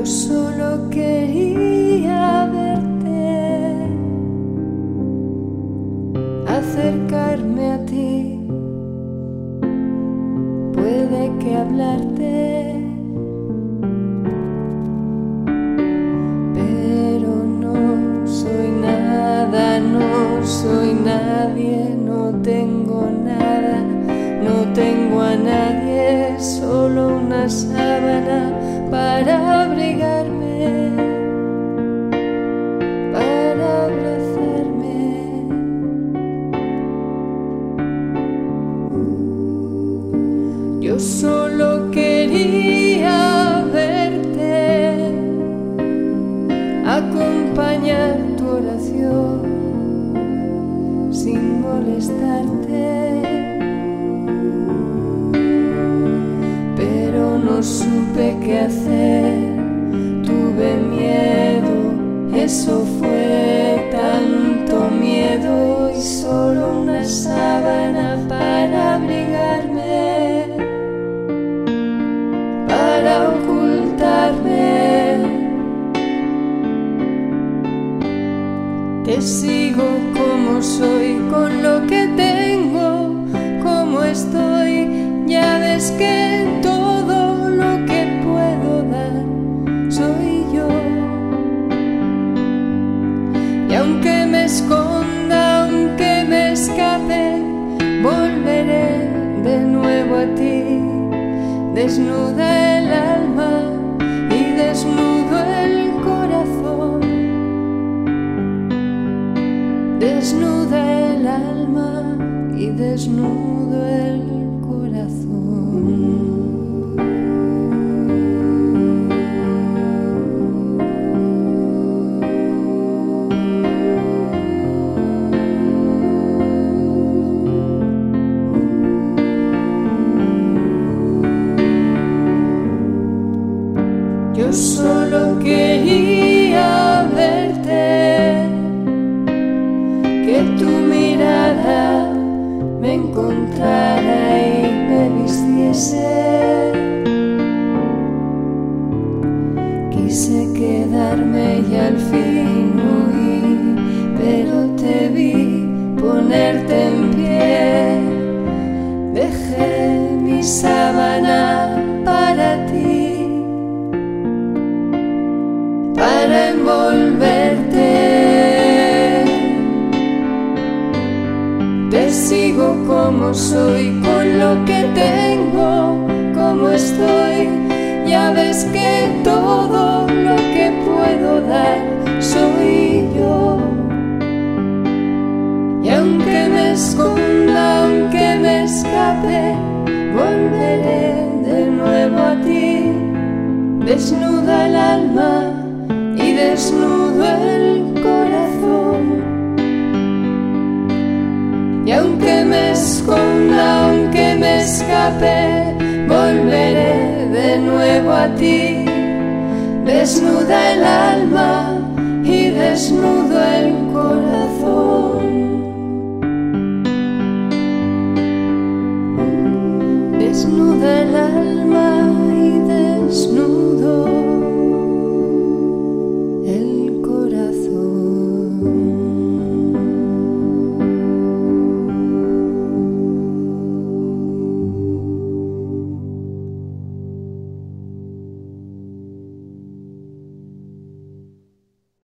Yo solo quería verte, acercarme a ti, puede que hablarte, pero no soy nada, no soy nadie, no tengo nada, no tengo a nadie, solo una sábana para abrigarme, para abrazarme. Yo solo quería verte, acompañar tu oración sin molestarte, pero no supe qué hacer, tuve miedo, eso fue tanto miedo, y solo una sábana para abrigarme, para ocultarme. Te sigo como soy, con lo que tengo, como estoy, ya ves que todo lo que puedo dar soy yo. Y aunque me esconda, aunque me escape, volveré de nuevo a ti, desnuda el alma y desnudo el corazón, desnuda el alma y desnudo el corazón. Yo solo quería verte, que tu mirada me encontrara y me vistiese. Quise quedarme y al fin huí, pero te vi ponerte en pie. Dejé mi sábana para ti, para envolverte. Te sigo como soy, con lo que tengo, como estoy, ya ves que todo lo que puedo dar soy yo. Y aunque me esconda, aunque me escape, volveré de nuevo a ti, desnuda el alma y desnudo el corazón. Y aunque me esconda, aunque me escape, volveré de nuevo a ti, desnuda el alma y desnudo el corazón, desnuda el alma.